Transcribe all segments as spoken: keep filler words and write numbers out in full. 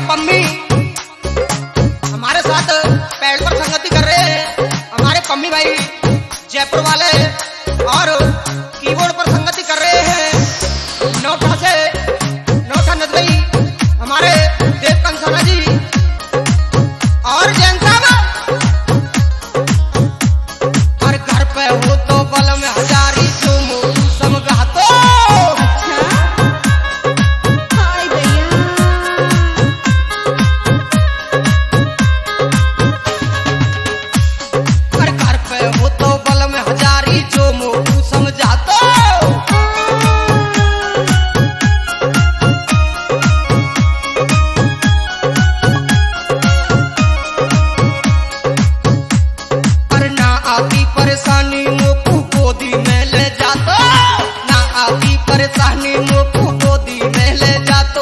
पम्मी हमारे साथ पैड पर संगति कर रहे हैं। हमारे पम्मी भाई जयपुर वाले और कीबोर्ड पर संगति कर रहे हैं। नौठा से नौठा नदवई हमारे देव कंसाना जी और जैन साहब। और घर पे हो तो बल में हजारी तुम समझा तो परेशानी मोकू गोदी में ले जातो ना आती परेशानी मोकू गोदी में ले जातो।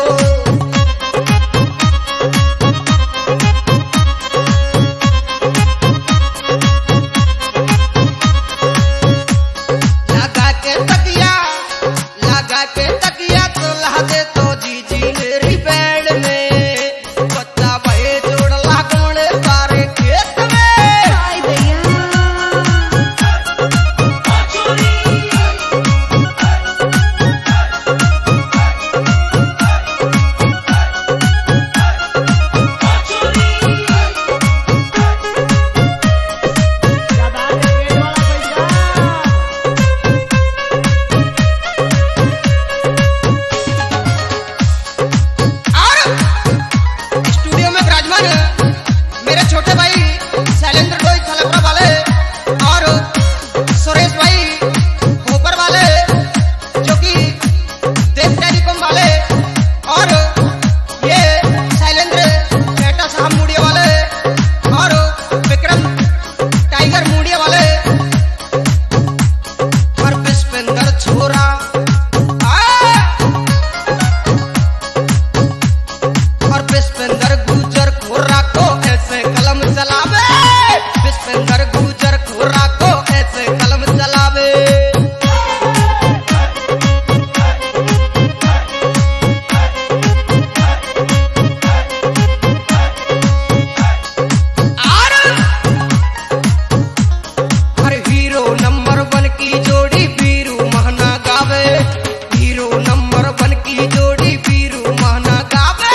लगा के तकिया लगा के तकिया तो ला दे तो जी जी मेरी बेड में बच्चा भाई जोड़ लागोड़े सारे खेत में। मेरे छोटे भाई शैलेंद्र डोई थलपरा वाले और सुरेश भाई भोपर वाले जो कि देव टेलीकॉम वाले और ये शैलेंद्र बेटा साहब मुड़िया वाले और विक्रम टाइगर मुड़िया वाले और पुष्पेंद्र छोरा और पुष्पेंद्र गुजर खोरा को ऐसे कलम चलावे। पुष्पेंद्र गुजर खोरा को ऐसे कलम चलावे। हर हीरो नंबर वन की जोड़ी बीरू महना गावे। हीरो नंबर वन की जोड़ी बीरू महना गावे।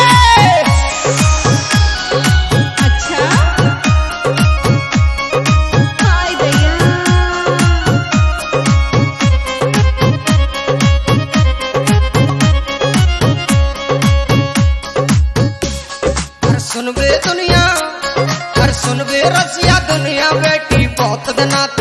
सुनबे दुनिया हर सुनबे रसिया दुनिया बेटी बहुत दना